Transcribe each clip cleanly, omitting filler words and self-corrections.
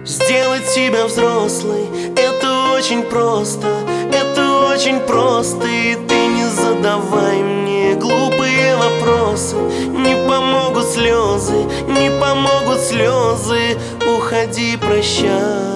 Сделать тебя взрослой — это очень просто, это очень просто. И ты не задавай мне глупые вопросы. Не помогут слезы, не помогут слезы. Уходи, прощай.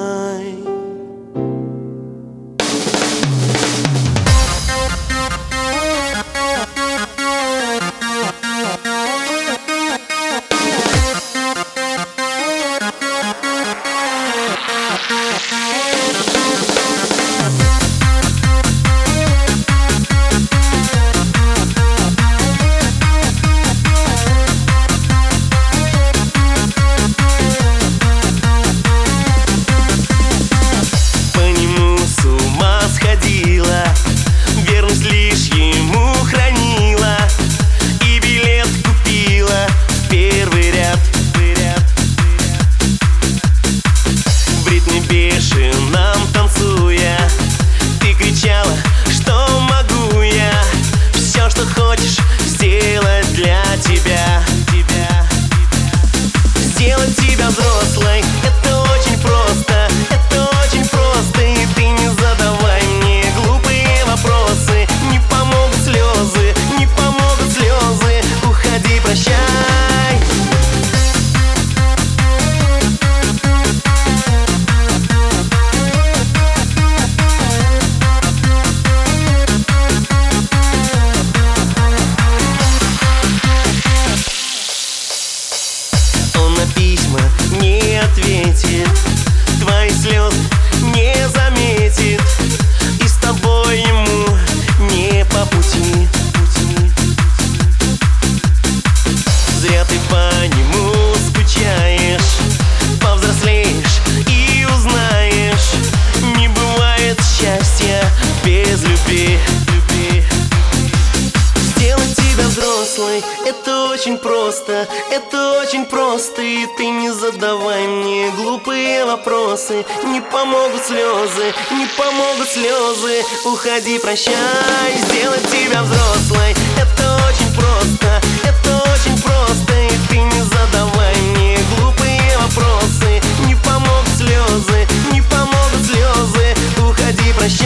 Верность лишь ему хранила, и билет купила в первый ряд. В ритме бешеном танцуя, ты кричала, что могу я все, что хочешь, сделать для тебя. Сделать тебя взрослой — это очень просто, это очень просто. И ты не задавай мне глупые вопросы. Не помогут слезы, не помогут слезы. Уходи, прощай. Он на письма не ответит, твои слезы не заметит, и с тобой ему не по пути. Зря ты по нему скучаешь, повзрослеешь и узнаешь, не бывает счастья без любви. Сделать тебя взрослой — это очень просто, это очень просто. И ты не задавай мне глупые вопросы. Не помогут слезы, не помогут слезы. Уходи, прощай. Сделать тебя взрослой — это очень просто, это очень просто. И ты не задавай мне глупые вопросы. Не помогут слезы, не помогут слезы. Уходи, прощай.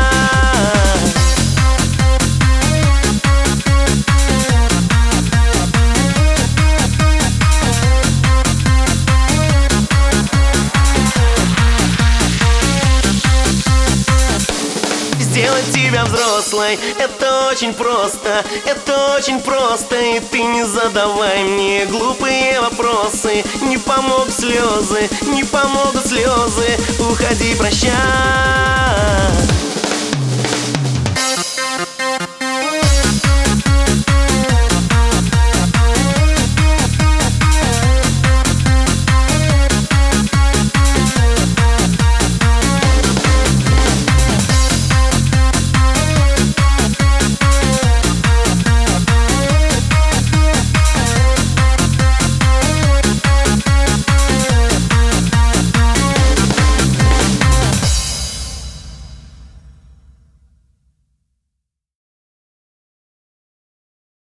Сделать тебя взрослой — это очень просто, это очень просто. И ты не задавай мне глупые вопросы. Не помогут слезы, не помогут слезы. Уходи, прощай.